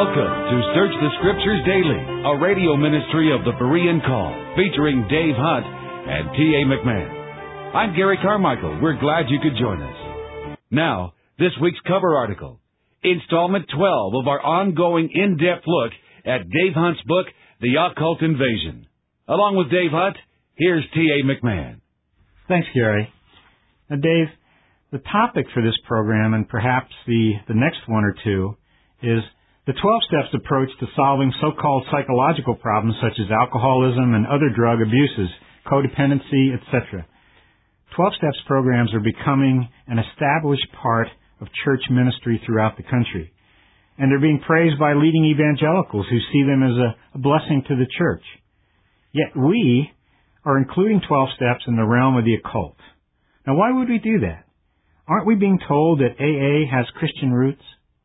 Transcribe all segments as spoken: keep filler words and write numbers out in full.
Welcome to Search the Scriptures Daily, a radio ministry of the Berean Call, featuring Dave Hunt and T A McMahon. I'm Gary Carmichael. We're glad you could join us. Now, this week's cover article, installment twelve of our ongoing in-depth look at Dave Hunt's book, The Occult Invasion. Along with Dave Hunt, here's T A McMahon. Thanks, Gary. Now, Dave, the topic for this program, and perhaps the, the next one or two, is the twelve steps approach to solving so-called psychological problems such as alcoholism and other drug abuses, codependency, et cetera. twelve steps programs are becoming an established part of church ministry throughout the country, and they're being praised by leading evangelicals who see them as a, a blessing to the church. Yet we are including twelve steps in the realm of the occult. Now, why would we do that? Aren't we being told that A A has Christian roots?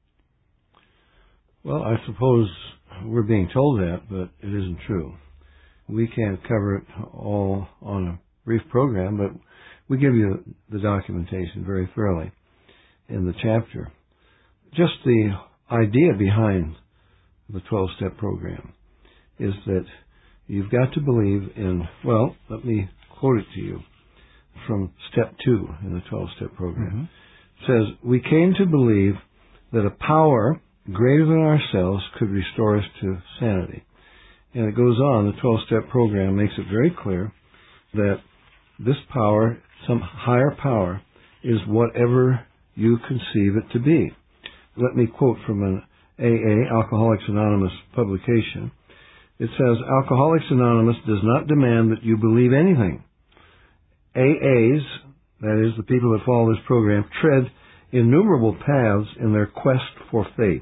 Well, I suppose we're being told that, but it isn't true. We can't cover it all on a brief program, but we give you the documentation very thoroughly in the chapter. Just the idea behind the twelve-step program is that you've got to believe in, well, let me quote it to you from step two in the twelve-step program. Mm-hmm. It says, we came to believe that a power greater than ourselves could restore us to sanity. And it goes on, the twelve-step program makes it very clear that this power, some higher power, is whatever you conceive it to be. Let me quote from an A A, Alcoholics Anonymous publication. It says, Alcoholics Anonymous does not demand that you believe anything. A As, that is, the people that follow this program, tread innumerable paths in their quest for faith.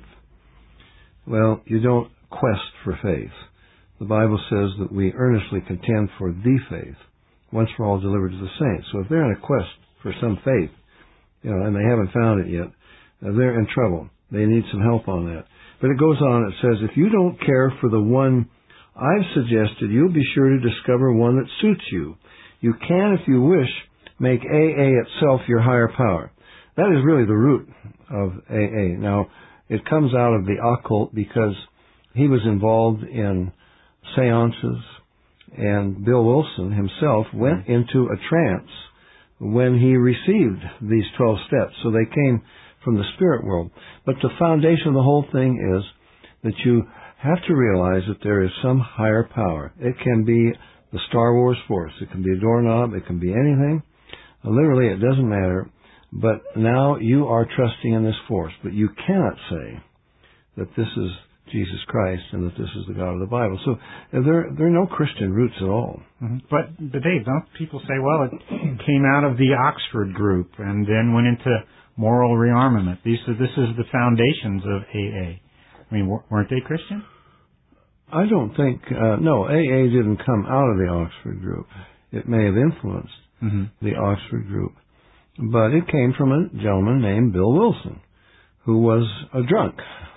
Well, you don't quest for faith. The Bible says that we earnestly contend for the faith, once for all delivered to the saints. So if they're in a quest for some faith, you know, and they haven't found it yet, they're in trouble. They need some help on that. But it goes on, it says, if you don't care for the one I've suggested, you'll be sure to discover one that suits you. You can, if you wish, make A A itself your higher power. That is really the root of A A. Now, it comes out of the occult because he was involved in seances, and Bill Wilson himself went into a trance when he received these twelve steps. So they came from the spirit world. But the foundation of the whole thing is that you have to realize that there is some higher power. It can be the Star Wars force. It can be a doorknob. It can be anything. Literally, it doesn't matter. But now you are trusting in this force. But you cannot say that this is Jesus Christ and that this is the God of the Bible. So there, there are no Christian roots at all. Mm-hmm. But, but Dave, don't people say, well, it came out of the Oxford group and then went into moral rearmament. These are, this is the foundations of A A. I mean, weren't they Christian? I don't think, uh, no, A A didn't come out of the Oxford group. It may have influenced mm-hmm. the Oxford group. But it came from a gentleman named Bill Wilson, who was a drunk.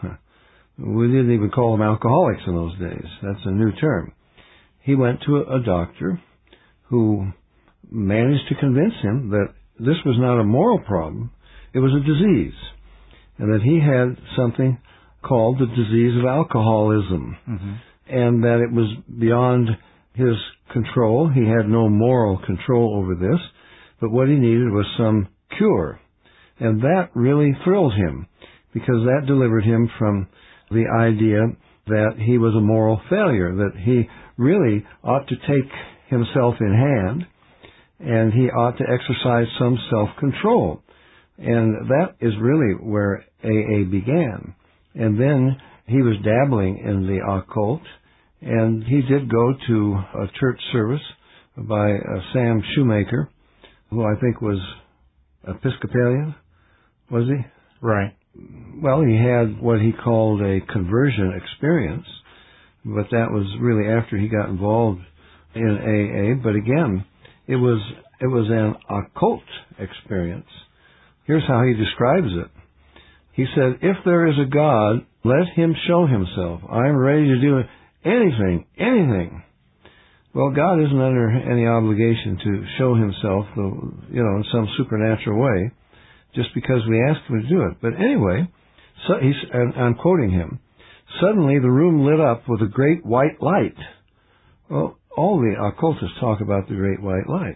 We didn't even call them alcoholics in those days. That's a new term. He went to a doctor who managed to convince him that this was not a moral problem, it was a disease, and that he had something called the disease of alcoholism, mm-hmm. and that it was beyond his control. He had no moral control over this, but what he needed was some cure. And that really thrilled him, because that delivered him from the idea that he was a moral failure, that he really ought to take himself in hand, and he ought to exercise some self-control. And that is really where A A began. And then he was dabbling in the occult, and he did go to a church service by uh, Sam Shoemaker, who I think was Episcopalian, was he? Right. Well, he had what he called a conversion experience, but that was really after he got involved in A A. But again, it was it was an occult experience. Here's how he describes it. He said, if there is a God, let him show himself. I'm ready to do anything, anything. Well, God isn't under any obligation to show himself, you know, in some supernatural way, just because we ask him to do it. But anyway, so he's, and I'm quoting him, Suddenly the room lit up with a great white light. Well, all the occultists talk about the great white light.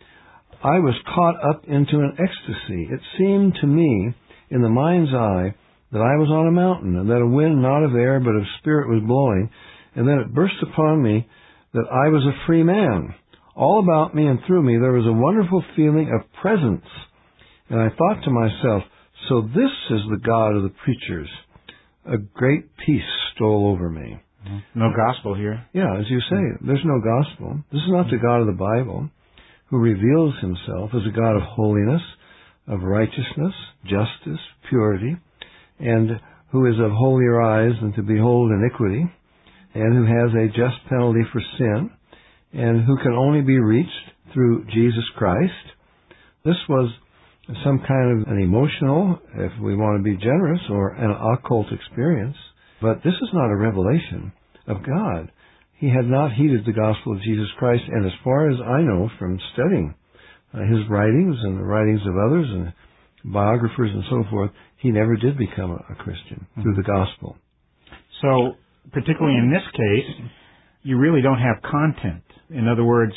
I was caught up into an ecstasy. It seemed to me, in the mind's eye, that I was on a mountain, and that a wind not of air but of spirit was blowing, and then it burst upon me that I was a free man. All about me and through me there was a wonderful feeling of presence. And I thought to myself, so this is the God of the preachers. A great peace stole over me. No gospel here. Yeah, as you say, there's no gospel. This is not the God of the Bible, who reveals himself as a God of holiness, of righteousness, justice, purity, and who is of holier eyes than to behold iniquity, and who has a just penalty for sin, and who can only be reached through Jesus Christ. This was some kind of an emotional, if we want to be generous, or an occult experience. But this is not a revelation of God. He had not heeded the gospel of Jesus Christ, and as far as I know from studying uh, his writings and the writings of others and biographers and so forth, he never did become a, a Christian mm-hmm. through the gospel. So, particularly in this case, you really don't have content. In other words,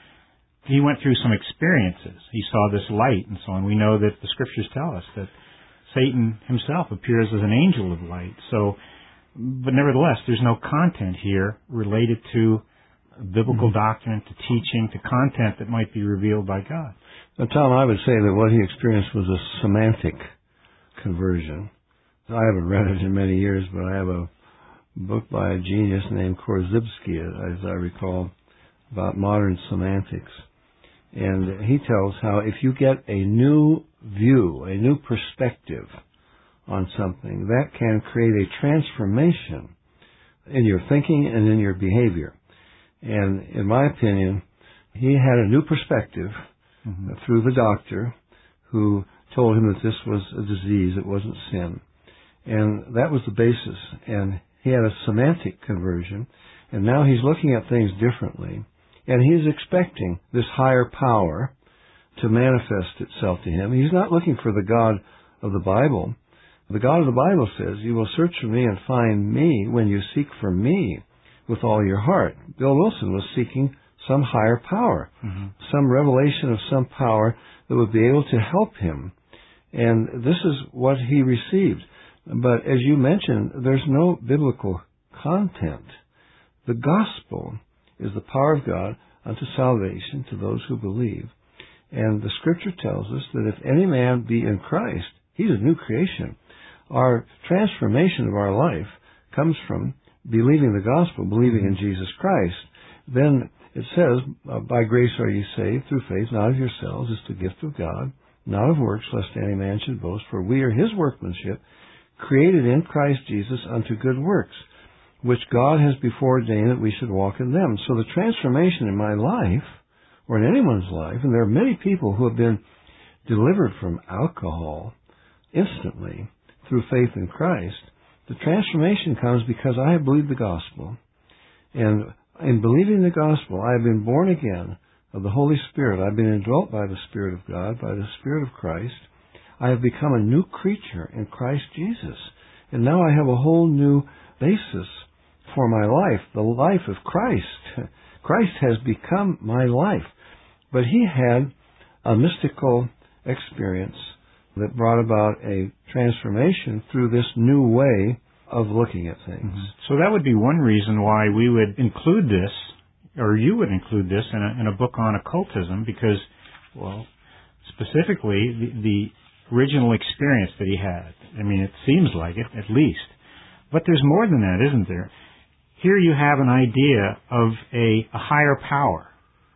he went through some experiences. He saw this light and so on. We know that the scriptures tell us that Satan himself appears as an angel of light. So, but nevertheless, there's no content here related to biblical mm-hmm. doctrine, to teaching, to content that might be revealed by God. Now, Tom, I would say that what he experienced was a semantic conversion. I haven't read it in many years, but I have a book by a genius named Korzybski, as I recall, about modern semantics. And he tells how if you get a new view, a new perspective on something, that can create a transformation in your thinking and in your behavior. And in my opinion, he had a new perspective mm-hmm. through the doctor who told him that this was a disease, it wasn't sin. And that was the basis. And he had a semantic conversion, and now he's looking at things differently. And he's expecting this higher power to manifest itself to him. He's not looking for the God of the Bible. The God of the Bible says, you will search for me and find me when you seek for me with all your heart. Bill Wilson was seeking some higher power, mm-hmm. some revelation of some power that would be able to help him. And this is what he received. But as you mentioned, there's no biblical content. The gospel is the power of God unto salvation to those who believe. And the scripture tells us that if any man be in Christ, he's a new creation. Our transformation of our life comes from believing the gospel, believing in Jesus Christ. Then it says, by grace are ye saved through faith, not of yourselves, it's the gift of God, not of works, lest any man should boast, for we are his workmanship, created in Christ Jesus unto good works, which God has before ordained that we should walk in them. So the transformation in my life, or in anyone's life, and there are many people who have been delivered from alcohol instantly through faith in Christ, the transformation comes because I have believed the gospel. And in believing the gospel, I have been born again of the Holy Spirit. I've been indwelt by the Spirit of God, by the Spirit of Christ. I have become a new creature in Christ Jesus. And now I have a whole new basis for my life, the life of Christ. Christ has become my life. But he had a mystical experience that brought about a transformation through this new way of looking at things. Mm-hmm. So that would be one reason why we would include this, or you would include this in a, in a book on occultism, because, well, specifically the, the original experience that he had. I mean, it seems like it, at least. But there's more than that, isn't there? Here you have an idea of a, a higher power,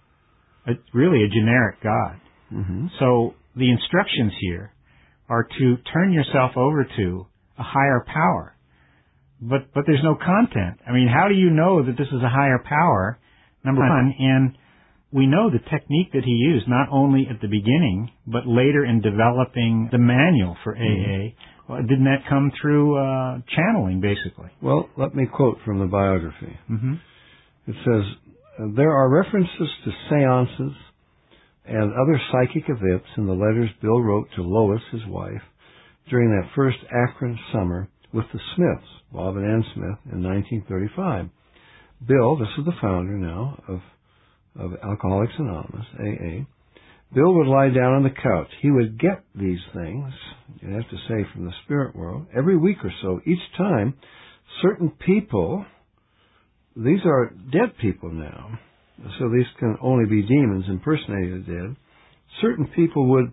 a, really a generic God. Mm-hmm. So the instructions here are to turn yourself over to a higher power. But but there's no content. I mean, how do you know that this is a higher power, number one? And we know the technique that he used, not only at the beginning, but later in developing the manual for A A. Mm-hmm. Well, didn't that come through uh, channeling, basically? Well, let me quote from the biography. Mm-hmm. It says, there are references to seances and other psychic events in the letters Bill wrote to Lois, his wife, during that first Akron summer with the Smiths, Bob and Ann Smith, in nineteen thirty-five. Bill, this is the founder now of, of Alcoholics Anonymous, A A. Bill would lie down on the couch. He would get these things, you have to say from the spirit world, every week or so. Each time, certain people, these are dead people now, so these can only be demons impersonating the dead. Certain people would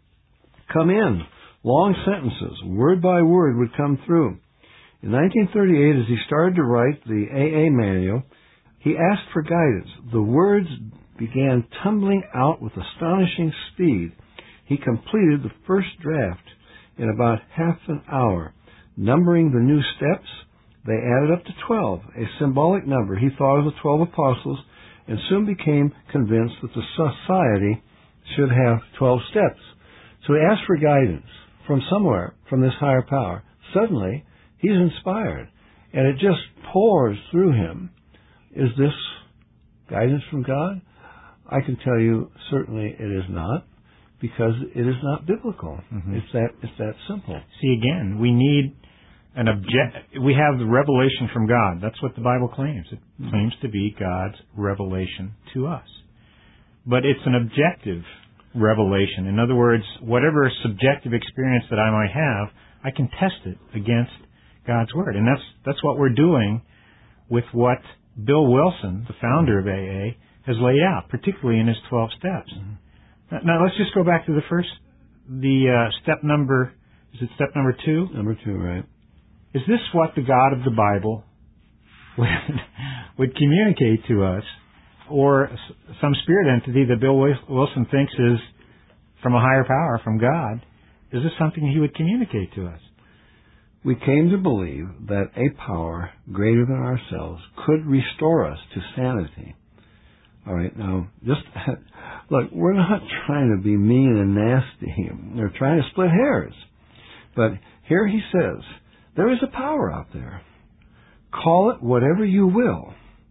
come in, long sentences, word by word would come through. In nineteen thirty-eight, as he started to write the A A manual, he asked for guidance. The words began tumbling out with astonishing speed. He completed the first draft in about half an hour. Numbering the new steps, they added up to twelve, a symbolic number. He thought of the twelve apostles and soon became convinced that the society should have twelve steps. So he asked for guidance from somewhere, from this higher power. Suddenly, he's inspired, and it just pours through him. Is this guidance from God? I can tell you certainly it is not, because it is not biblical. Mm-hmm. It's that it's that simple. See, again, we need an object. We have the revelation from God. That's what the Bible claims. It mm-hmm. claims to be God's revelation to us. But it's an objective revelation. In other words, whatever subjective experience that I might have, I can test it against God's Word. And that's that's what we're doing with what Bill Wilson, the founder of A A, has laid out, particularly in his twelve steps. Mm-hmm. Now, now, let's just go back to the first, the uh, step number, is it step number two? Number two, right. Is this what the God of the Bible would, would communicate to us, or some spirit entity that Bill Wilson thinks is from a higher power, from God? Is this something he would communicate to us? We came to believe that a power greater than ourselves could restore us to sanity. All right, now, just, look, we're not trying to be mean and nasty. We're trying to split hairs. But here he says, there is a power out there. Call it whatever you will.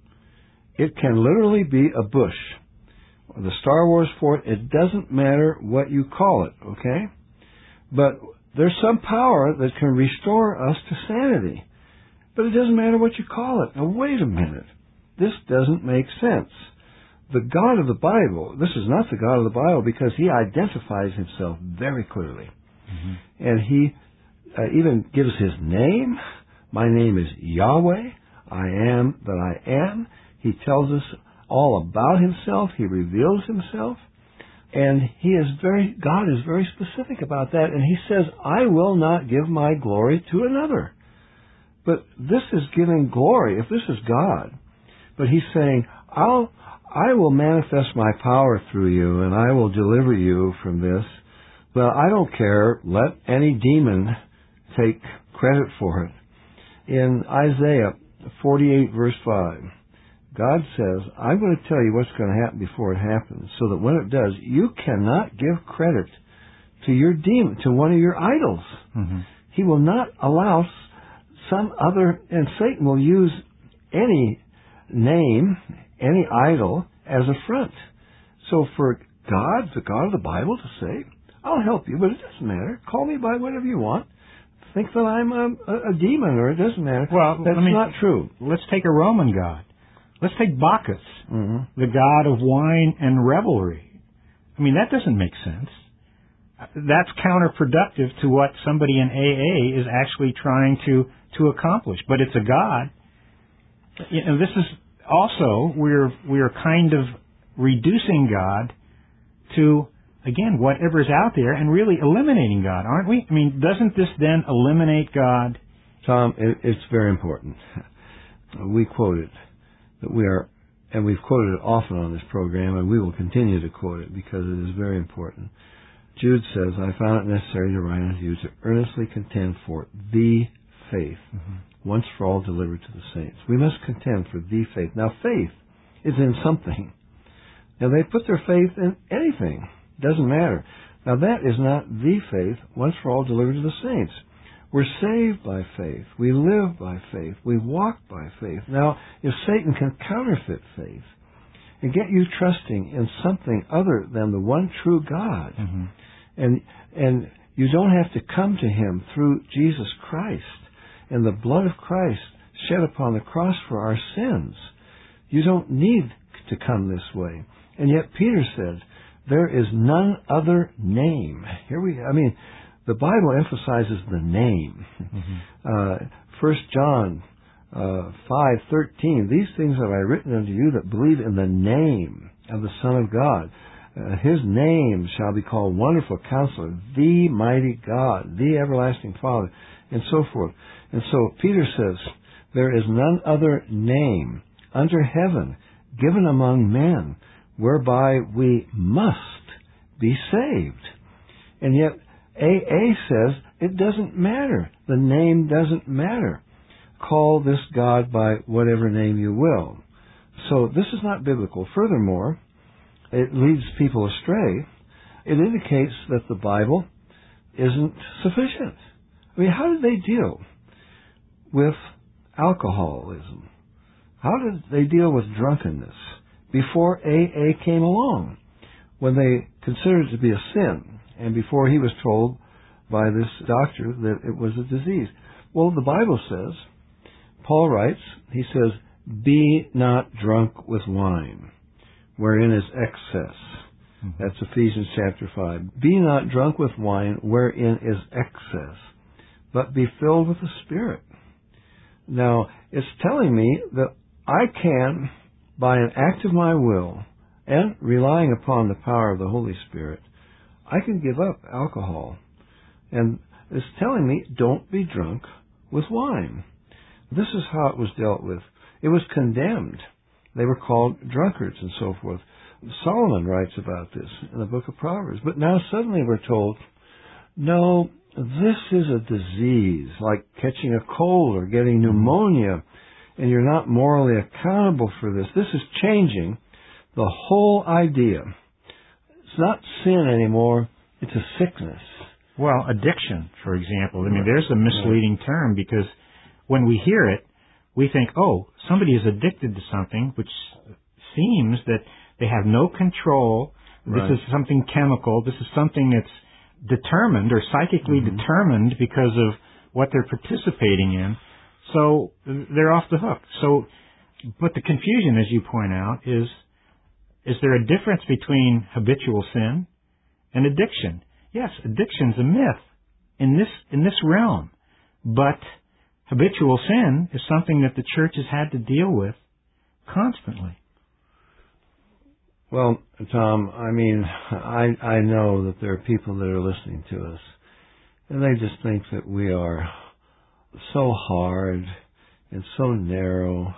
It can literally be a bush. The Star Wars fort, it doesn't matter what you call it, okay? But there's some power that can restore us to sanity. But it doesn't matter what you call it. Now, wait a minute. This doesn't make sense. The God of the Bible, this is not the God of the Bible because he identifies himself very clearly. Mm-hmm. And he uh, even gives his name. My name is Yahweh. I am that I am. He tells us all about himself. He reveals himself. And he is very, God is very specific about that. And he says, I will not give my glory to another. But this is giving glory, if this is God. But he's saying, I'll, I will manifest my power through you, and I will deliver you from this. Well, I don't care. Let any demon take credit for it. In Isaiah forty-eight, verse five, God says, I'm going to tell you what's going to happen before it happens, so that when it does, you cannot give credit to your demon, to one of your idols. Mm-hmm. He will not allow some other, and Satan will use any name, any idol, as a front. So for God, the God of the Bible, to say, I'll help you, but it doesn't matter. Call me by whatever you want. Think that I'm a, a, a demon, or it doesn't matter. Well, that's I mean, not true. Let's take a Roman god. Let's take Bacchus, mm-hmm. the god of wine and revelry. I mean, that doesn't make sense. That's counterproductive to what somebody in A A is actually trying to, to accomplish. But it's a god. You know, this is also, we're, we're kind of reducing God to, again, whatever's out there and really eliminating God, aren't we? I mean, doesn't this then eliminate God? Tom, it, it's very important. We quote it, that we are, and we've quoted it often on this program, and we will continue to quote it because it is very important. Jude says, I found it necessary to write unto you to earnestly contend for the faith, mm-hmm. once for all delivered to the saints. We must contend for the faith. Now, faith is in something. Now, they put their faith in anything. Doesn't matter. Now, that is not the faith, once for all delivered to the saints. We're saved by faith. We live by faith. We walk by faith. Now, if Satan can counterfeit faith and get you trusting in something other than the one true God, mm-hmm. and and you don't have to come to him through Jesus Christ, and the blood of Christ shed upon the cross for our sins. You don't need to come this way. And yet Peter said, there is none other name. Here we, I mean, the Bible emphasizes the name. Mm-hmm. Uh, First John uh, five thirteen. These things have I written unto you that believe in the name of the Son of God. Uh, his name shall be called Wonderful Counselor, the Mighty God, the Everlasting Father, and so forth. And so Peter says, there is none other name under heaven given among men whereby we must be saved. And yet A A says it doesn't matter. The name doesn't matter. Call this God by whatever name you will. So this is not biblical. Furthermore, it leads people astray. It indicates that the Bible isn't sufficient. I mean, how did they deal with alcoholism? How did they deal with drunkenness before A A came along, when they considered it to be a sin, and before he was told by this doctor that it was a disease? Well, the Bible says, Paul writes, he says, be not drunk with wine, wherein is excess. Mm-hmm. That's Ephesians chapter five. Be not drunk with wine, wherein is excess, but be filled with the Spirit. Now, it's telling me that I can, by an act of my will, and relying upon the power of the Holy Spirit, I can give up alcohol. And it's telling me, don't be drunk with wine. This is how it was dealt with. It was condemned. They were called drunkards and so forth. Solomon writes about this in the book of Proverbs. But now suddenly we're told, no, this is a disease, like catching a cold or getting pneumonia, and you're not morally accountable for this. This is changing the whole idea. It's not sin anymore. It's a sickness. Well, addiction, for example. I mean, there's a misleading term, because when we hear it, we think, oh, somebody is addicted to something, which seems that they have no control. Right. This is something chemical. This is something that's determined or psychically mm-hmm. determined because of what they're participating in. So they're off the hook. So, but the confusion, as you point out, is, is there a difference between habitual sin and addiction? Yes, addiction's a myth in this, in this realm. But habitual sin is something that the church has had to deal with constantly. Well, Tom, I mean, I, I know that there are people that are listening to us, and they just think that we are so hard and so narrow,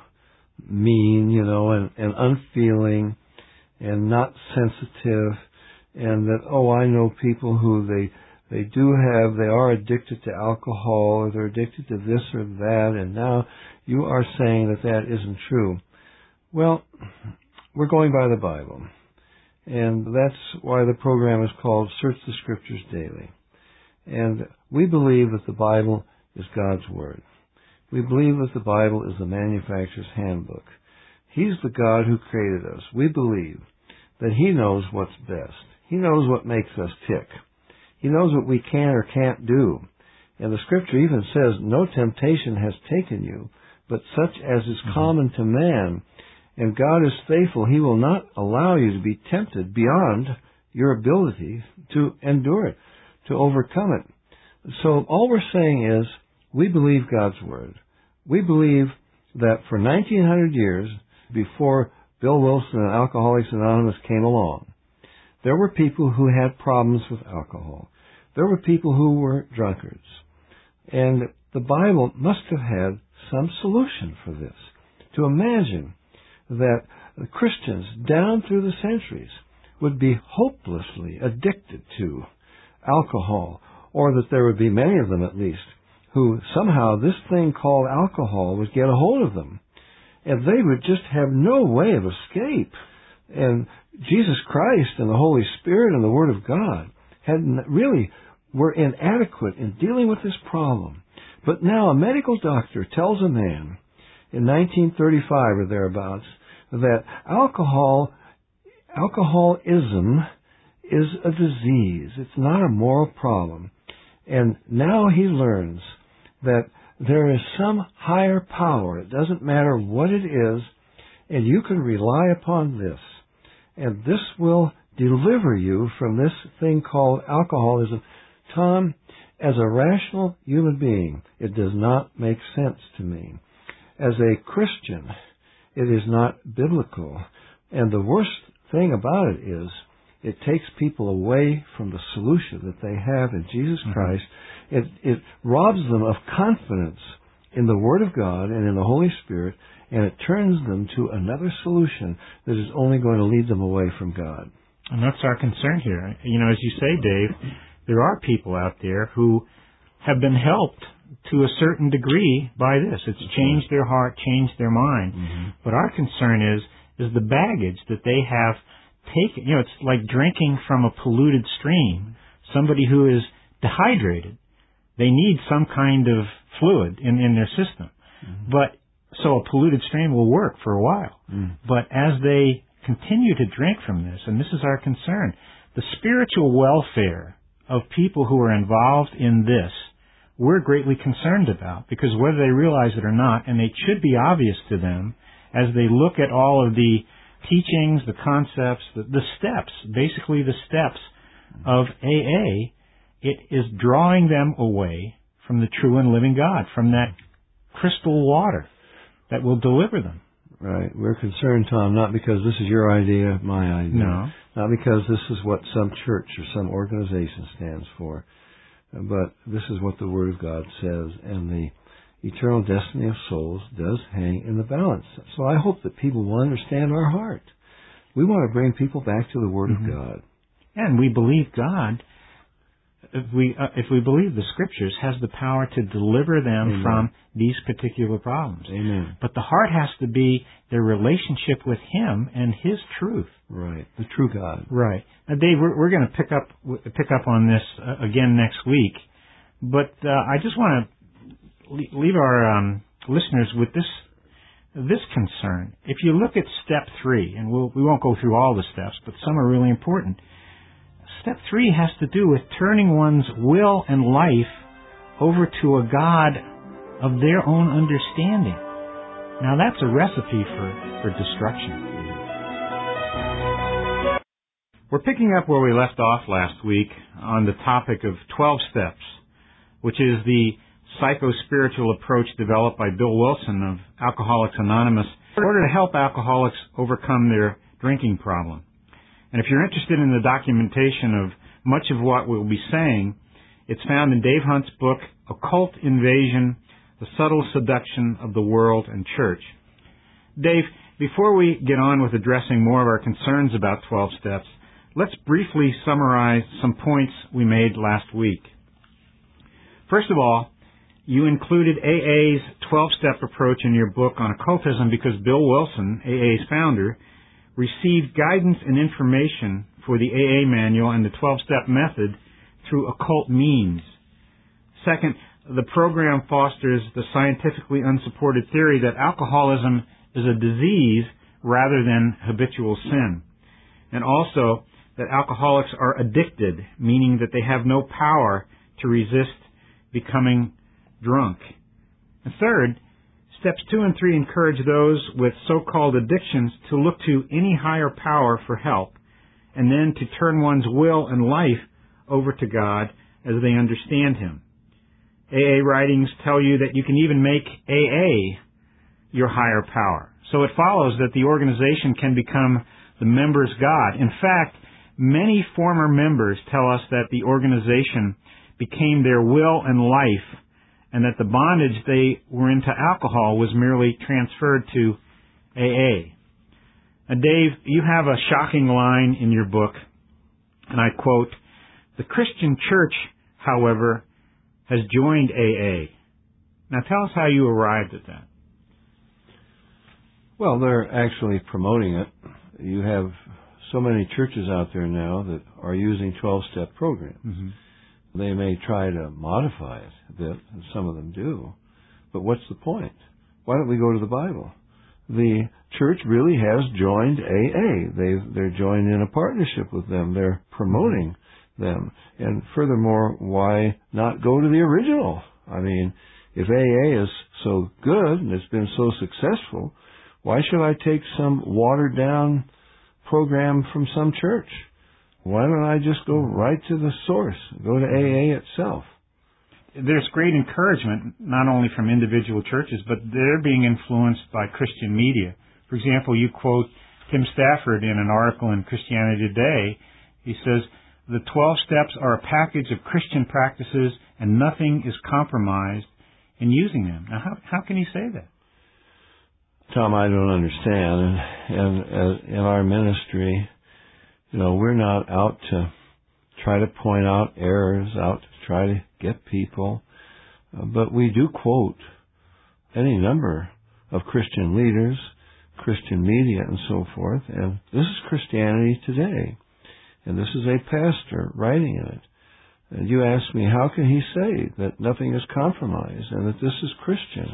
mean, you know, and, and unfeeling and not sensitive, and that, oh, I know people who they they do have, they are addicted to alcohol, or they're addicted to this or that, and now you are saying that that isn't true. Well, we're going by the Bible, and that's why the program is called Search the Scriptures Daily. And we believe that the Bible is God's Word. We believe that the Bible is the manufacturer's handbook. He's the God who created us. We believe that He knows what's best. He knows what makes us tick. He knows what we can or can't do. And the Scripture even says, no temptation has taken you, but such as is mm-hmm. common to man. And God is faithful. He will not allow you to be tempted beyond your ability to endure it, to overcome it. So all we're saying is, we believe God's Word. We believe that for nineteen hundred years, before Bill Wilson and Alcoholics Anonymous came along, there were people who had problems with alcohol. There were people who were drunkards. And the Bible must have had some solution for this. To imagine that Christians down through the centuries would be hopelessly addicted to alcohol, or that there would be many of them at least, who somehow this thing called alcohol would get a hold of them, and they would just have no way of escape. And Jesus Christ and the Holy Spirit and the Word of God had really were inadequate in dealing with this problem. But now a medical doctor tells a man in nineteen thirty-five or thereabouts that alcohol, alcoholism is a disease. It's not a moral problem. And now he learns that there is some higher power. It doesn't matter what it is, and you can rely upon this. And this will deliver you from this thing called alcoholism. Tom, as a rational human being, it does not make sense to me. As a Christian, it is not biblical. And the worst thing about it is, it takes people away from the solution that they have in Jesus Christ. Mm-hmm. It, it robs them of confidence in the Word of God and in the Holy Spirit, and it turns them to another solution that is only going to lead them away from God. And that's our concern here. You know, as you say, Dave, there are people out there who have been helped to a certain degree by this. It's changed their heart, changed their mind. Mm-hmm. But our concern is, is the baggage that they have taken. You know, it's like drinking from a polluted stream. Somebody who is dehydrated, they need some kind of fluid in, in their system. Mm-hmm. But so a polluted stream will work for a while. Mm. But as they continue to drink from this, and this is our concern, the spiritual welfare of people who are involved in this, we're greatly concerned about, because whether they realize it or not, and it should be obvious to them as they look at all of the teachings, the concepts, the, the steps, basically the steps of A A, it is drawing them away from the true and living God, from that crystal water that will deliver them. Right. We're concerned, Tom, not because this is your idea, my idea. No. Not because this is what some church or some organization stands for, but this is what the Word of God says, and the eternal destiny of souls does hang in the balance. So I hope that people will understand our heart. We want to bring people back to the Word mm-hmm. of God. And we believe God, if we uh, if we believe the Scriptures, has the power to deliver them Amen. From these particular problems. Amen. But the heart has to be their relationship with Him and His truth. Right, the true God. Right. Now, Dave, we're, we're going to pick up pick up on this uh, again next week. But uh, I just want to leave our um, listeners with this this concern. If you look at step three, and we'll, we won't go through all the steps, but some are really important. Step three has to do with turning one's will and life over to a God of their own understanding. Now that's a recipe for, for destruction. We're picking up where we left off last week on the topic of twelve steps, which is the psycho-spiritual approach developed by Bill Wilson of Alcoholics Anonymous in order to help alcoholics overcome their drinking problem. And if you're interested in the documentation of much of what we'll be saying, it's found in Dave Hunt's book, Occult Invasion, The Subtle Seduction of the World and Church. Dave, before we get on with addressing more of our concerns about twelve steps, let's briefly summarize some points we made last week. First of all, you included A A's twelve-step approach in your book on occultism because Bill Wilson, A A's founder, received guidance and information for the A A manual and the twelve-step method through occult means. Second, the program fosters the scientifically unsupported theory that alcoholism is a disease rather than habitual sin. And also that alcoholics are addicted, meaning that they have no power to resist becoming drunk. And third, steps two and three encourage those with so-called addictions to look to any higher power for help, and then to turn one's will and life over to God as they understand Him. A A writings tell you that you can even make A A your higher power. So it follows that the organization can become the member's God. In fact, many former members tell us that the organization became their will and life, and that the bondage they were into alcohol was merely transferred to A A. Now, Dave, you have a shocking line in your book, and I quote, "The Christian church, however, has joined A A." Now tell us how you arrived at that. Well, they're actually promoting it. You have so many churches out there now that are using twelve-step programs. Mm-hmm. They may try to modify it a bit, and some of them do. But what's the point? Why don't we go to the Bible? The church really has joined A A. They've, they're joined in a partnership with them. They're promoting them. And furthermore, why not go to the original? I mean, If A A is so good and it's been so successful, why should I take some watered-down program from some church? Why don't I just go right to the source, go to A A itself? There's great encouragement, not only from individual churches, but they're being influenced by Christian media. For example, you quote Tim Stafford in an article in Christianity Today. He says, the twelve steps are a package of Christian practices and nothing is compromised in using them. Now, how, how can he say that? Tom, I don't understand. And, and uh, in our ministry, you know, we're not out to try to point out errors, out to try to get people. Uh, but we do quote any number of Christian leaders, Christian media, and so forth. And this is Christianity Today. And this is a pastor writing in it. And you ask me, how can he say that nothing is compromised and that this is Christian?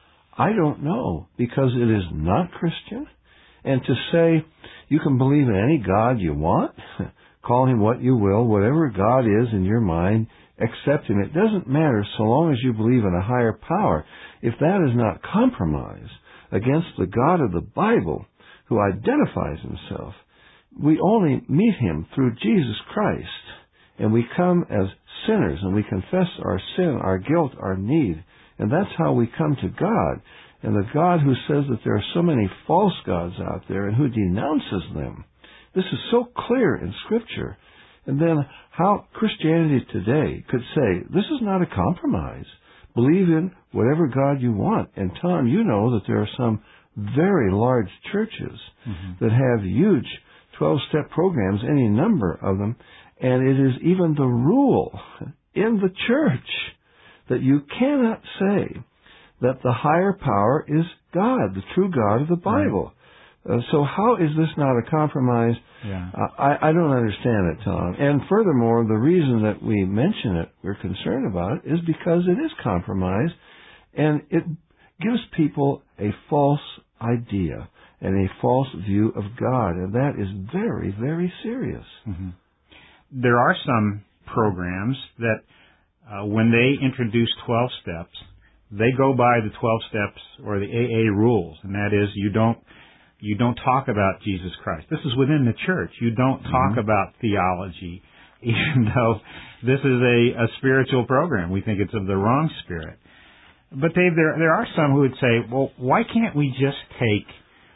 I don't know, because it is not Christian. And to say you can believe in any God you want, call him what you will, whatever God is in your mind, accept him. It doesn't matter so long as you believe in a higher power. If that is not compromise against the God of the Bible, who identifies himself, we only meet him through Jesus Christ, and we come as sinners, and we confess our sin, our guilt, our need, and that's how we come to God. And the God who says that there are so many false gods out there and who denounces them. This is so clear in Scripture. And then how Christianity Today could say, this is not a compromise. Believe in whatever God you want. And Tom, you know that there are some very large churches mm-hmm. that have huge twelve-step programs, any number of them, and it is even the rule in the church that you cannot say that the higher power is God, the true God of the Bible. Right. Uh, so how is this not a compromise? Yeah. Uh, I, I don't understand it, Tom. And furthermore, the reason that we mention it, we're concerned about it, is because it is compromise, and it gives people a false idea and a false view of God, and that is very, very serious. Mm-hmm. There are some programs that, uh, when they introduce twelve steps, they go by the twelve steps or the A A rules, and that is you don't you don't talk about Jesus Christ. This is within the church. You don't talk mm-hmm. about theology, even though this is a, a spiritual program. We think it's of the wrong spirit. But Dave, there there are some who would say, well, why can't we just take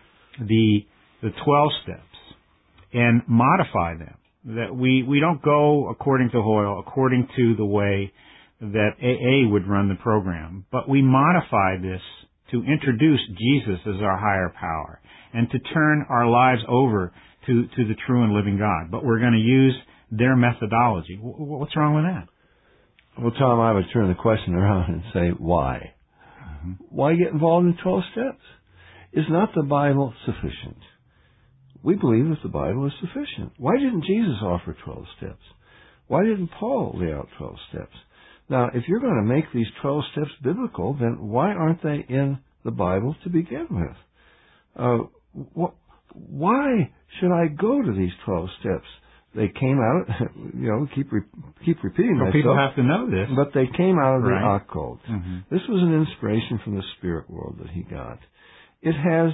the the twelve steps and modify them? That we, we don't go according to Hoyle, according to the way that A A would run the program, but we modify this to introduce Jesus as our higher power and to turn our lives over to, to the true and living God. But we're going to use their methodology. What's wrong with that? Well, Tom, I would turn the question around and say, why? Mm-hmm. Why get involved in twelve steps? Is not the Bible sufficient? We believe that the Bible is sufficient. Why didn't Jesus offer twelve steps? Why didn't Paul lay out twelve steps? Now, if you're going to make these twelve steps biblical, then why aren't they in the Bible to begin with? Uh, wh- why should I go to these twelve steps? They came out, you know, keep re- keep repeating well, myself. People have to know this. But they came out of right. the occult. Mm-hmm. This was an inspiration from the spirit world that he got. It has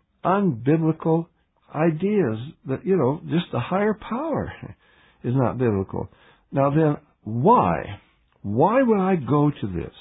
unbiblical ideas that, you know, just the higher power is not biblical. Now then, why? Why would I go to this?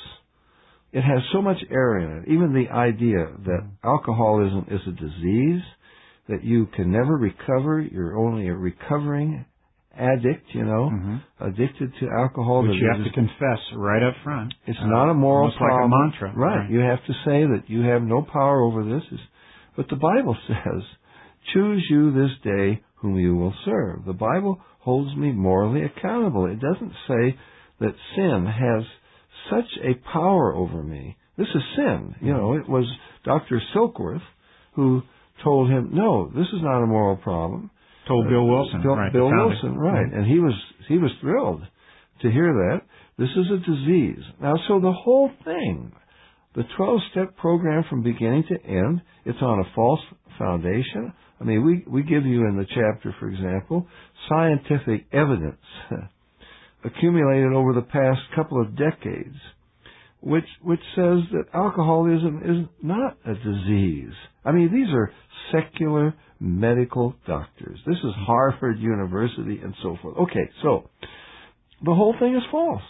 It has so much error in it. Even the idea that alcoholism is a disease, that you can never recover, you're only a recovering addict, you know, mm-hmm. addicted to alcohol. Which you have to confess right up front. It's uh, not a moral problem. Like a mantra. Right. right. You have to say that you have no power over this. But the Bible says, choose you this day whom you will serve. The Bible holds me morally accountable. It doesn't say that sin has such a power over me. This is sin. You know, it was Doctor Silkworth who told him, no, this is not a moral problem. Told Bill Wilson, uh, Bill, right? Bill Wilson, right. Mm-hmm. And he was he was thrilled to hear that. This is a disease. Now, so the whole thing, the twelve-step program from beginning to end, it's on a false foundation. I mean, we, we give you in the chapter, for example, scientific evidence accumulated over the past couple of decades which which says that alcoholism is not a disease. I mean, these are secular medical doctors. This is Harvard University and so forth. Okay, so the whole thing is false.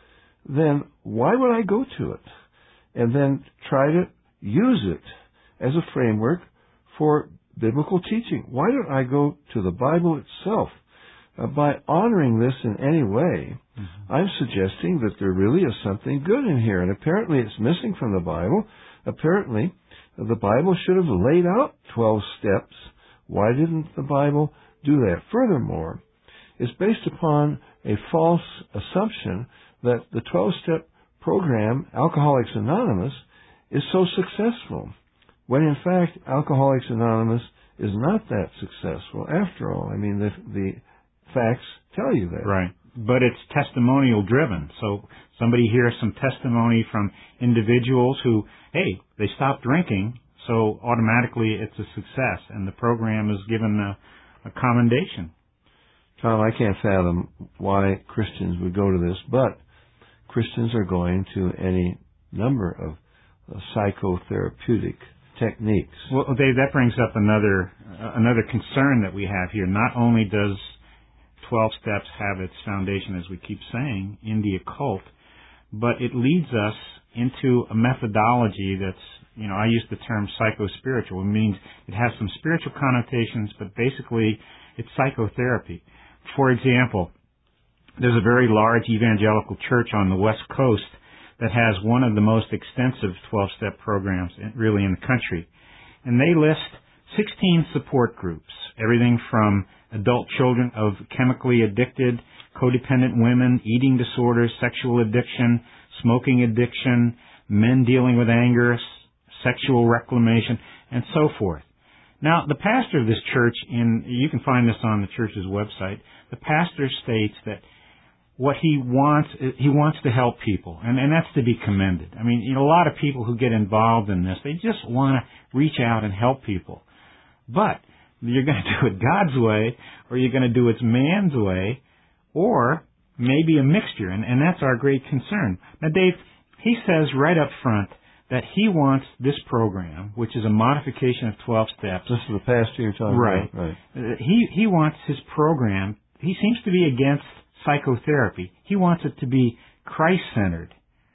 Then why would I go to it and then try to use it as a framework for biblical teaching? Why don't I go to the Bible itself? Uh, by honoring this in any way, mm-hmm. I'm suggesting that there really is something good in here, and apparently it's missing from the Bible. Apparently, the Bible should have laid out twelve steps. Why didn't the Bible do that? Furthermore, it's based upon a false assumption that the twelve-step program, Alcoholics Anonymous, is so successful, when in fact Alcoholics Anonymous is not that successful after all. I mean, the, the facts tell you that. Right. But it's testimonial driven. So somebody hears some testimony from individuals who, hey, they stopped drinking, so automatically it's a success, and the program is given a, a commendation. Tom, I can't fathom why Christians would go to this, but Christians are going to any number of uh, psychotherapeutic techniques. Well, Dave, that brings up another uh, another concern that we have here. Not only does twelve Steps have its foundation, as we keep saying, in the occult, but it leads us into a methodology that's, you know, I use the term psychospiritual. It means it has some spiritual connotations, but basically it's psychotherapy. For example, there's a very large evangelical church on the West Coast that has one of the most extensive twelve-step programs in, really in the country. And they list sixteen support groups, everything from adult children of chemically addicted, codependent women, eating disorders, sexual addiction, smoking addiction, men dealing with anger, sexual reclamation, and so forth. Now, the pastor of this church, in you can find this on the church's website, the pastor states that what he wants, he wants to help people, and, and that's to be commended. I mean, you know, a lot of people who get involved in this, they just want to reach out and help people. But you're going to do it God's way, or you're going to do it man's way, or maybe a mixture, and, and that's our great concern. Now, Dave, he says right up front that he wants this program, which is a modification of twelve Steps. This is the pastor you're talking right. about. Right. Uh, he, he wants his program, he seems to be against psychotherapy. He wants it to be Christ-centered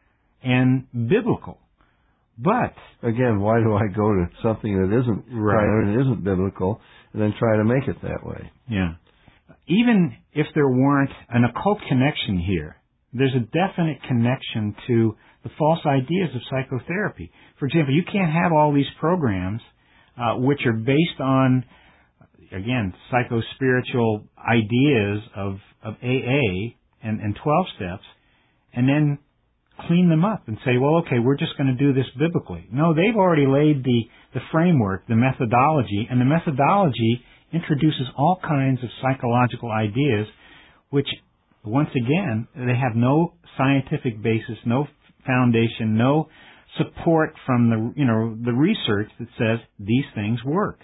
and biblical. But again, why do I go to something that isn't right, and isn't biblical, and then try to make it that way? Yeah. Even if there weren't an occult connection here, there's a definite connection to the false ideas of psychotherapy. For example, you can't have all these programs uh, which are based on, again, psychospiritual ideas of, of A A and, and twelve Steps, and then clean them up and say, well, okay, we're just going to do this biblically. No, they've already laid the, the framework, the methodology, and the methodology introduces all kinds of psychological ideas which, once again, they have no scientific basis, no foundation, no support from the, you know, the research that says these things work.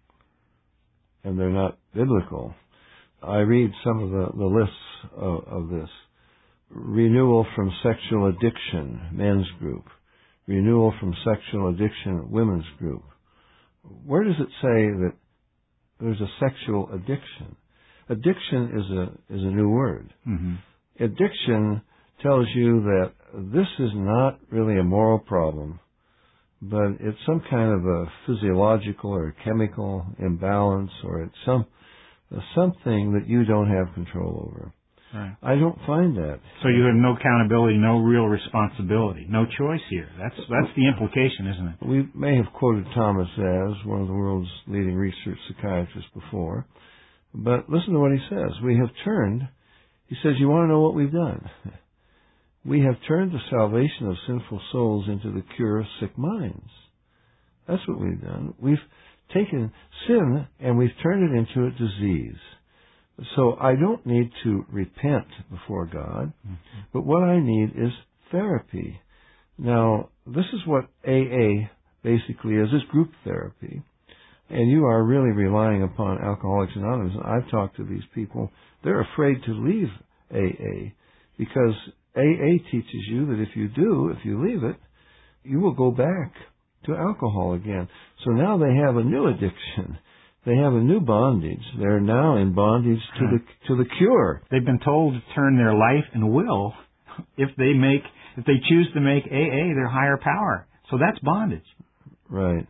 And they're not biblical. I read some of the, the lists of, of this. Renewal from sexual addiction, men's group. Renewal from sexual addiction, women's group. Where does it say that there's a sexual addiction? Addiction is a is a new word. Mm-hmm. Addiction tells you that this is not really a moral problem, but it's some kind of a physiological or chemical imbalance, or it's some something that you don't have control over. Right. I don't find that. So you have no accountability, no real responsibility, no choice here. That's that's the implication, isn't it? We may have quoted Thomas as one of the world's leading research psychiatrists before, but listen to what he says. We have turned, he says, you want to know what we've done? We have turned the salvation of sinful souls into the cure of sick minds. That's what we've done. We've taken sin and we've turned it into a disease. So I don't need to repent before God, mm-hmm. but what I need is therapy. Now, this is what A A basically is, is group therapy. And you are really relying upon Alcoholics Anonymous. I've talked to these people. They're afraid to leave A A because A A teaches you that if you do, if you leave it, you will go back to alcohol again. So now they have a new addiction. They have a new bondage. They're now in bondage to the to the cure. They've been told to turn their life and will if they make if they choose to make A A their higher power. So that's bondage. Right.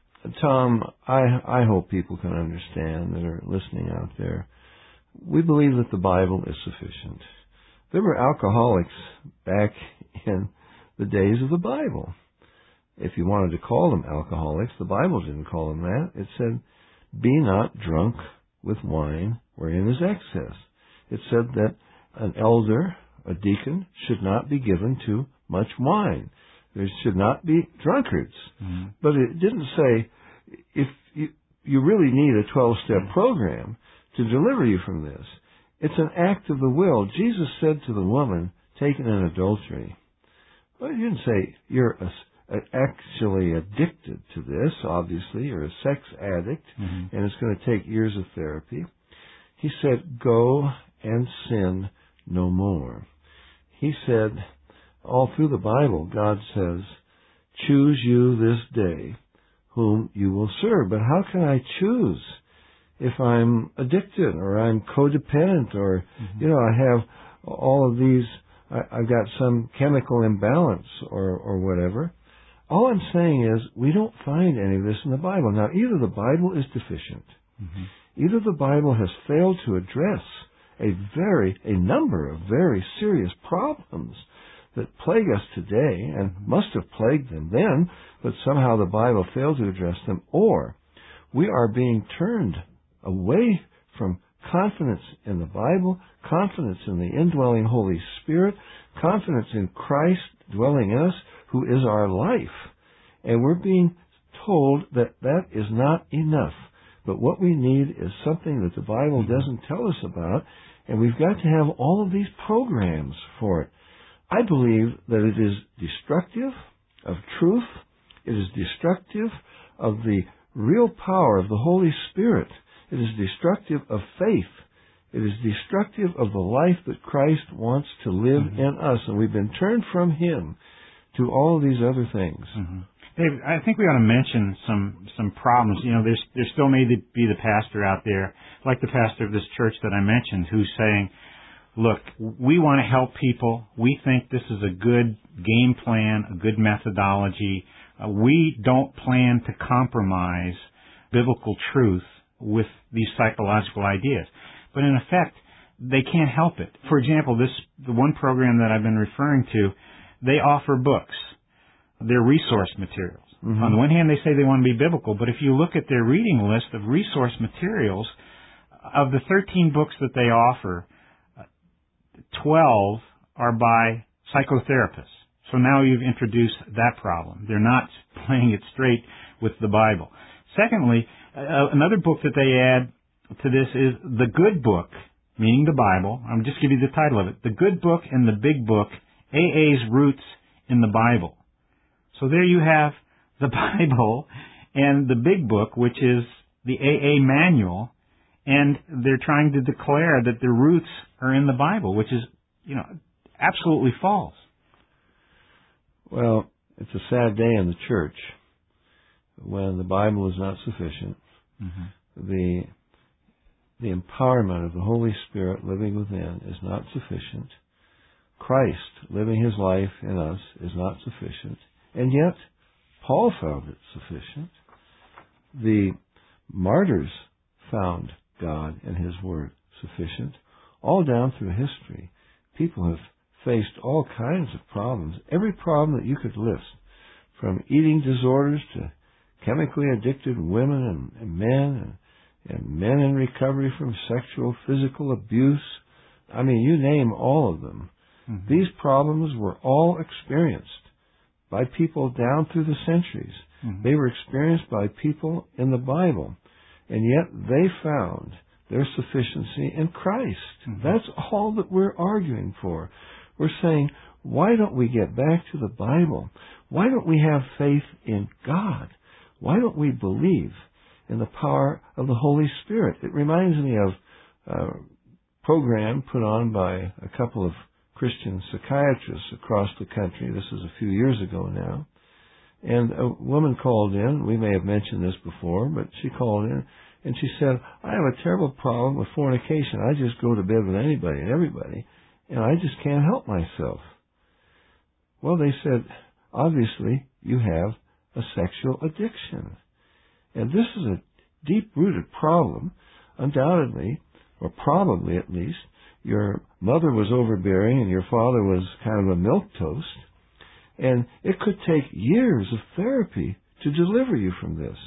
Tom, I I hope people can understand that are listening out there. We believe that the Bible is sufficient. There were alcoholics back in the days of the Bible. If you wanted to call them alcoholics, the Bible didn't call them that. It said, "Be not drunk with wine wherein is excess." It said that an elder, a deacon, should not be given to much wine. There should not be drunkards. Mm-hmm. But it didn't say, if you, you really need a twelve-step program to deliver you from this. It's an act of the will. Jesus said to the woman taken in adultery, well, he didn't say you're a, a, actually addicted to this. Obviously, you're a sex addict, mm-hmm. and it's going to take years of therapy. He said, go and sin no more. He said, all through the Bible, God says, choose you this day whom you will serve. But how can I choose if I'm addicted or I'm codependent or, mm-hmm. you know, I have all of these, I, I've got some chemical imbalance or, or whatever? All I'm saying is we don't find any of this in the Bible. Now, either the Bible is deficient, mm-hmm. either the Bible has failed to address a very, a number of very serious problems that plague us today and must have plagued them then, but somehow the Bible failed to address them, or we are being turned away from confidence in the Bible, confidence in the indwelling Holy Spirit, confidence in Christ dwelling in us, who is our life. And we're being told that that is not enough. But what we need is something that the Bible doesn't tell us about, and we've got to have all of these programs for it. I believe that it is destructive of truth. It is destructive of the real power of the Holy Spirit. It is destructive of faith. It is destructive of the life that Christ wants to live mm-hmm. in us. And we've been turned from Him to all of these other things. Mm-hmm. Dave, I think we ought to mention some some problems. You know, there's there still may be the pastor out there, like the pastor of this church that I mentioned, who's saying, look, we want to help people. We think this is a good game plan, a good methodology. Uh, we don't plan to compromise biblical truth with these psychological ideas. But in effect, they can't help it. For example, this the one program that I've been referring to, they offer books. They're resource materials. Mm-hmm. On the one hand, they say they want to be biblical, but if you look at their reading list of resource materials, of the thirteen books that they offer, twelve are by psychotherapists. So now you've introduced that problem. They're not playing it straight with the Bible. Secondly, uh, another book that they add to this is The Good Book, meaning the Bible. I'll just give you the title of it. The Good Book and the Big Book, A A's Roots in the Bible. So there you have the Bible and the Big Book, which is the A A manual, and they're trying to declare that the roots are in the Bible, which is, you know, absolutely false. Well, it's a sad day in the church when the Bible is not sufficient. Mm-hmm. The the empowerment of the Holy Spirit living within is not sufficient. Christ living His life in us is not sufficient. And yet, Paul found it sufficient. The martyrs found God and His Word sufficient. All down through history, people have faced all kinds of problems. Every problem that you could list, from eating disorders to chemically addicted women and, and men, and, and men in recovery from sexual, physical abuse. I mean, you name all of them. Mm-hmm. These problems were all experienced by people down through the centuries. Mm-hmm. They were experienced by people in the Bible. And yet they found their sufficiency in Christ. Mm-hmm. That's all that we're arguing for. We're saying, why don't we get back to the Bible? Why don't we have faith in God? Why don't we believe in the power of the Holy Spirit? It reminds me of a program put on by a couple of Christian psychiatrists across the country. This is a few years ago now. And a woman called in. We may have mentioned this before, but she called in and she said, I have a terrible problem with fornication. I just go to bed with anybody and everybody, and I just can't help myself. Well, they said, obviously, you have a sexual addiction. And this is a deep-rooted problem. Undoubtedly, or probably at least, your mother was overbearing and your father was kind of a milquetoast. And it could take years of therapy to deliver you from this.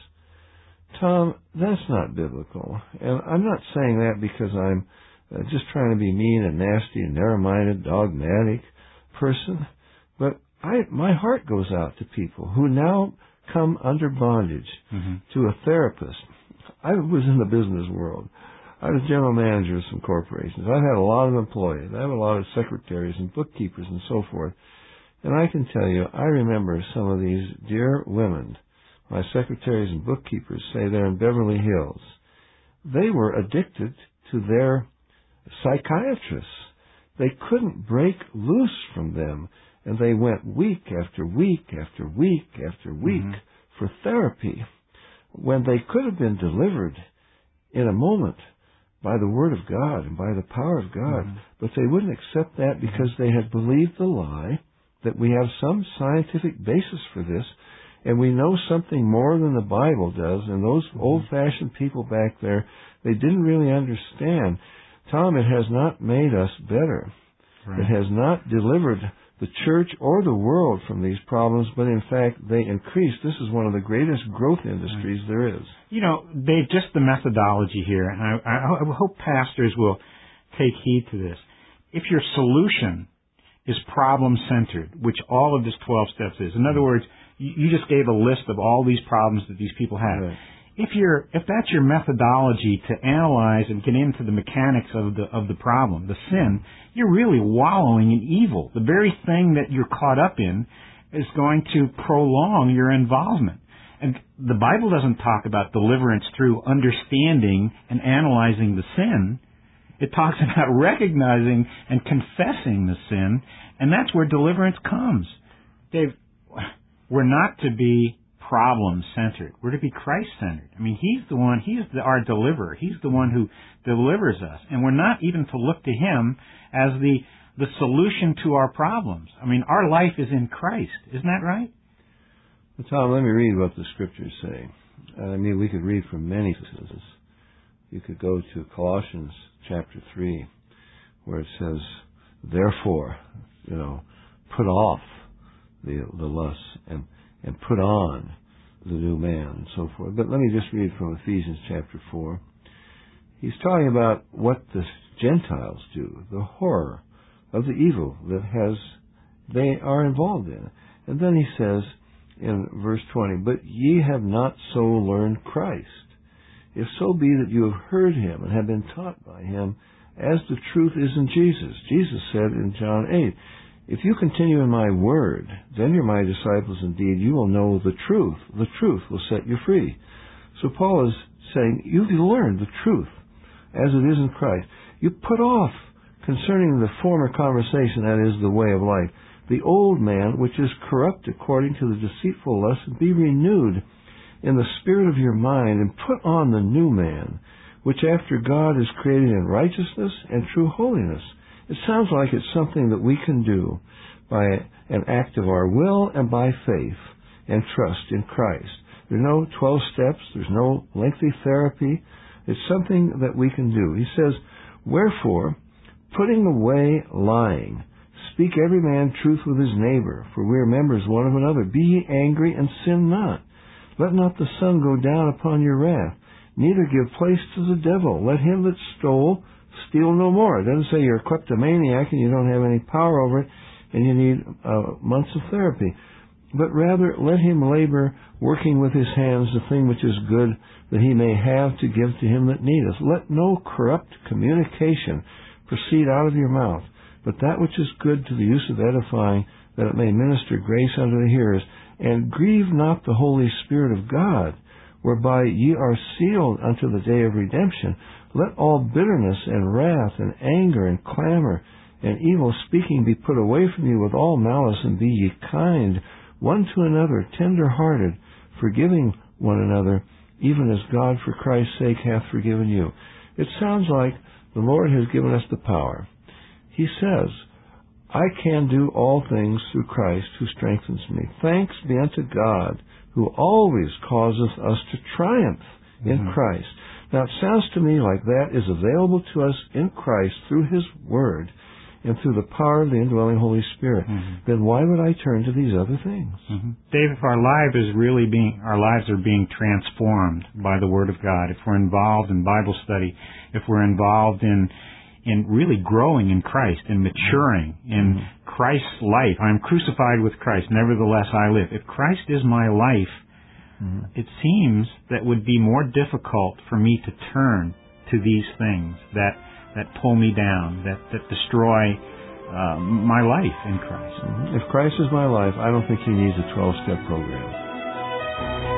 Tom, that's not biblical. And I'm not saying that because I'm uh, just trying to be mean and nasty and narrow-minded, dogmatic person. But I, my heart goes out to people who now come under bondage mm-hmm. to a therapist. I was in the business world. I was general manager of some corporations. I've had a lot of employees. I have a lot of secretaries and bookkeepers and so forth. And I can tell you, I remember some of these dear women, my secretaries and bookkeepers, say they're in Beverly Hills. They were addicted to their psychiatrists. They couldn't break loose from them, and they went week after week after week after week mm-hmm. for therapy, when they could have been delivered in a moment by the Word of God and by the power of God. Mm-hmm. But they wouldn't accept that because they had believed the lie that we have some scientific basis for this, and we know something more than the Bible does, and those mm-hmm. old-fashioned people back there, they didn't really understand. Tom, it has not made us better. Right. It has not delivered the church or the world from these problems, but in fact, they increase. This is one of the greatest growth industries there is. You know, Dave, just the methodology here, and I, I, I hope pastors will take heed to this. If your solution is problem-centered, which all of this twelve steps is, in other words, you, you just gave a list of all these problems that these people have. Right. If you're, if that's your methodology to analyze and get into the mechanics of the of the problem, the sin, you're really wallowing in evil. The very thing that you're caught up in is going to prolong your involvement. And the Bible doesn't talk about deliverance through understanding and analyzing the sin. It talks about recognizing and confessing the sin, and that's where deliverance comes. Dave, we're not to be problem-centered. We're to be Christ-centered. I mean, He's the one, He's the, our deliverer. He's the one who delivers us. And we're not even to look to Him as the, the solution to our problems. I mean, our life is in Christ. Isn't that right? Well, Tom, let me read what the Scriptures say. I mean, we could read from many places. You could go to Colossians chapter three, where it says, therefore, you know, put off the, the lusts and, and put on the new man and so forth. But let me just read from Ephesians chapter four. He's talking about what the Gentiles do, the horror of the evil that has they are involved in. And then he says in verse twenty, but ye have not so learned Christ, if so be that you have heard Him and have been taught by Him, as the truth is in Jesus. Jesus said in John eight, if you continue in my word, then you're my disciples indeed. You will know the truth. The truth will set you free. So Paul is saying, you've learned the truth as it is in Christ. You put off concerning the former conversation, that is the way of life, the old man which is corrupt according to the deceitful lust, and be renewed in the spirit of your mind, and put on the new man, which after God is created in righteousness and true holiness. It sounds like it's something that we can do by an act of our will and by faith and trust in Christ. There are no twelve steps. There's no lengthy therapy. It's something that we can do. He says, wherefore, putting away lying, speak every man truth with his neighbor, for we are members one of another. Be ye angry and sin not. Let not the sun go down upon your wrath, neither give place to the devil. Let him that stole steal no more. It doesn't say you're a kleptomaniac and you don't have any power over it and you need uh, months of therapy. But rather, let him labor, working with his hands the thing which is good, that he may have to give to him that needeth. Let no corrupt communication proceed out of your mouth, but that which is good to the use of edifying, that it may minister grace unto the hearers. And grieve not the Holy Spirit of God, whereby ye are sealed unto the day of redemption. Let all bitterness and wrath and anger and clamor and evil speaking be put away from you with all malice, and be ye kind one to another, tender-hearted, forgiving one another, even as God for Christ's sake hath forgiven you. It sounds like the Lord has given us the power. He says, I can do all things through Christ who strengthens me. Thanks be unto God who always causeth us to triumph in mm-hmm. Christ. Now it sounds to me like that is available to us in Christ through His Word and through the power of the indwelling Holy Spirit. Mm-hmm. Then why would I turn to these other things? Mm-hmm. Dave, if our life is really being, our lives are being transformed by the Word of God, if we're involved in Bible study, if we're involved in in really growing in Christ and maturing in mm-hmm. Christ's life. I'm crucified with Christ, nevertheless I live. If Christ is my life, mm-hmm. it seems that would be more difficult for me to turn to these things that that pull me down, that, that destroy uh, my life in Christ. Mm-hmm. If Christ is my life, I don't think He needs a twelve-step program.